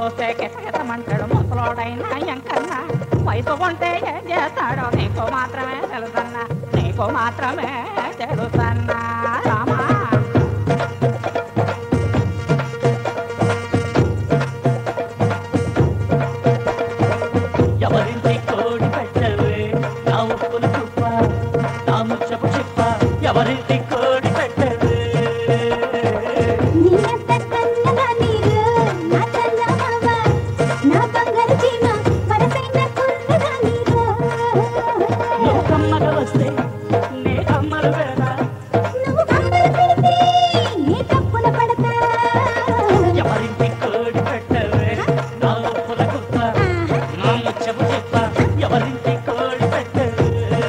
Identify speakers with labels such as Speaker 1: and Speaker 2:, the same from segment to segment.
Speaker 1: చూస్తే కిటకిటమంటాడు ముసలోడైనా ఎంకన్నా వయసు కొంటే ఏం చేస్తాడో నీకు మాత్రమే తెలుసన్నా నీకు మాత్రమే తెలుసన్నా రామా
Speaker 2: ఎవరింటి కోడి పెట్టవే నా ఉప్పులు తుప్ప నా ముచ్చపు చిప్ప ఎవరింటి కోడి పెట్టవే నువ్వు కమ్మగా వస్తే నే కమ్మలు పెడతా ఎవరింటి కోడి పెట్టవే నా ఉప్పుల కుప్ప నా ముచ్చపు చిప్ప ఎవరింటి కోడి పెట్టవే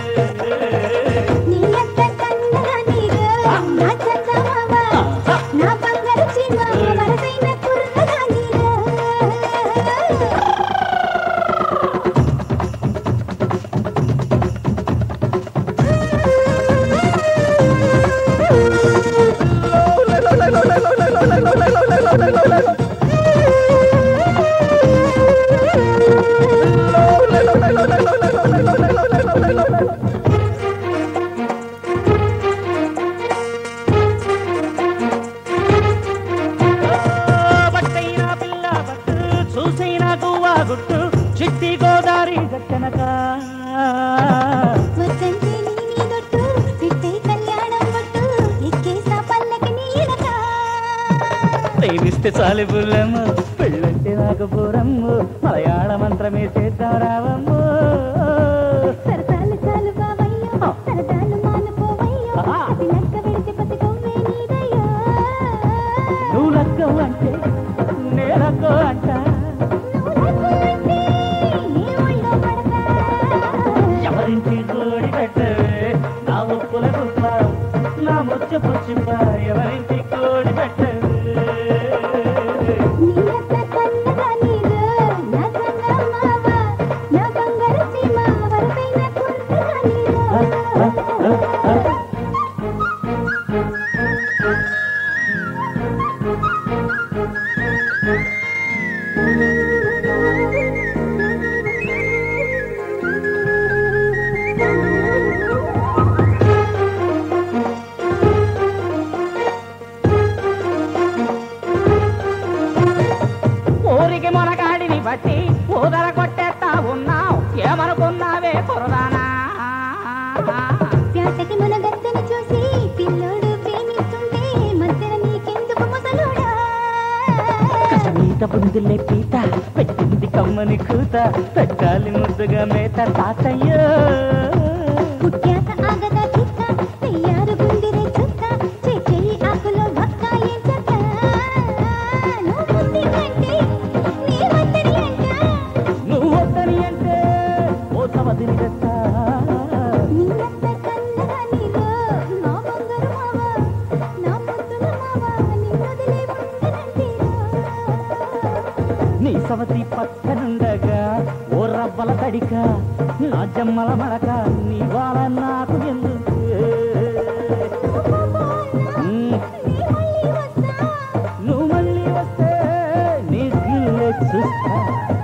Speaker 2: బట్టైనా పిల్ల బట్టు చూసైనా గువ్వా గుట్టు చిట్టి గోదారి గట్టనక ప్రేమిస్తే చాలు పుల్లమ్మ పెళ్ళంటే నాకు పూరమ్మ మలయాళ మంత్రమే చేద్దాం రావమ్మ నువ్వు లక్కవు అంటే నే లక్కో అంట ఎవరింటి కోడి పెట్టవే నా ఉప్పుల కుప్ప నా ముచ్చపు చిప్ప ఎవరింటి కోడి పెట్టవే ఊరికి మొనగాడిని బట్టి ఊదర కొట్టేస్తా ఉన్నావు ఏమనుకున్నావే కురదానా
Speaker 3: చూసి పిల్లోడు ప్రేమిస్తుంటే మధ్యన నీకెందుకు ముసలోడా
Speaker 2: కసమీత బుందులే పీత పెట్టింది కమ్మని కూత పెట్టాలి ముద్దుగా మేత తాతయ్యో
Speaker 3: పుట్టాక ఆగదా చిక్క తయారు గుండిరే చుక్క చెయ్యి ఆకులో భక్క ఏం చెక్క
Speaker 2: నువ్వు వద్దని అంటే ఓ సవదిని తెస్తా నీ సవతి పక్కనుండగా ఓ రవ్వల తడిక నా జమ్మల మడక నీ వాళ్ళ నాకు ఎందుకు నువ్వు మళ్ళీ వస్తే నీ గిల్లె చూస్తా